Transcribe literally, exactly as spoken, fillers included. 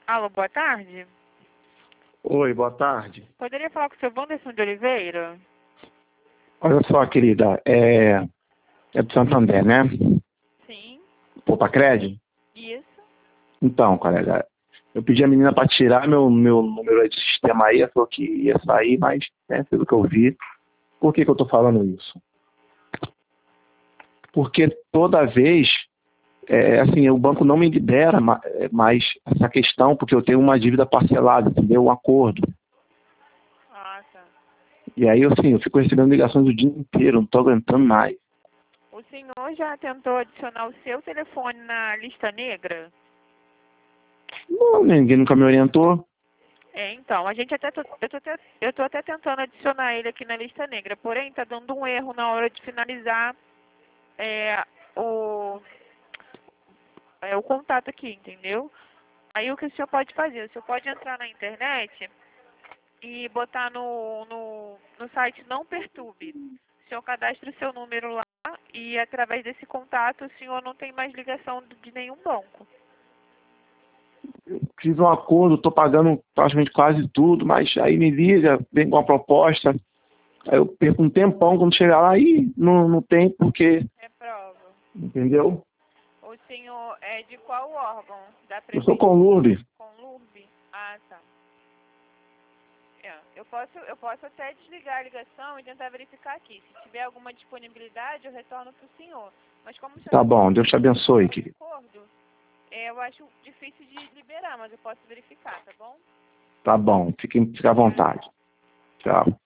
Alô, boa tarde. Oi, boa tarde. Poderia falar com o seu Wanderson de Oliveira? Olha só, querida, é, é do Santander, né? Sim. Poupa-Cred? Isso. Então, colega, eu pedi a menina para tirar meu, meu número de sistema aí, ela falou que ia sair, mas é pelo que eu vi. Por que que eu tô falando isso? Porque toda vez, é, assim, o banco não me libera ma- é, mais essa questão, porque eu tenho uma dívida parcelada, entendeu? Um acordo. Ah, tá. E aí, assim, eu fico recebendo ligações o dia inteiro, não tô aguentando mais. O senhor já tentou adicionar o seu telefone na lista negra? Não, ninguém nunca me orientou. É, então, a gente até tô, eu, tô até, eu tô até tentando adicionar ele aqui na lista negra, porém tá dando um erro na hora de finalizar é, o, é, o contato aqui, entendeu? Aí o que o senhor pode fazer? O senhor pode entrar na internet e botar no, no, no site Não Perturbe. O senhor cadastra o seu número lá e através desse contato o senhor não tem mais ligação de nenhum banco. Fiz um acordo, estou pagando praticamente quase tudo, mas aí me liga, vem com uma proposta, aí eu perco um tempão quando chegar lá e não, não tem porque, Reprova. entendeu? O senhor é de qual órgão? Da Eu sou prefeitura? conlude. Com Lurbe? Ah, tá. É, eu posso, eu posso até desligar a ligação e tentar verificar aqui. Se tiver alguma disponibilidade, eu retorno para o senhor. Mas como o senhor Tá não bom, Deus te abençoe, tem querido. acordo, é, eu acho difícil de liberar, mas eu posso verificar, tá bom? Tá bom, fique, fique à vontade. Tchau.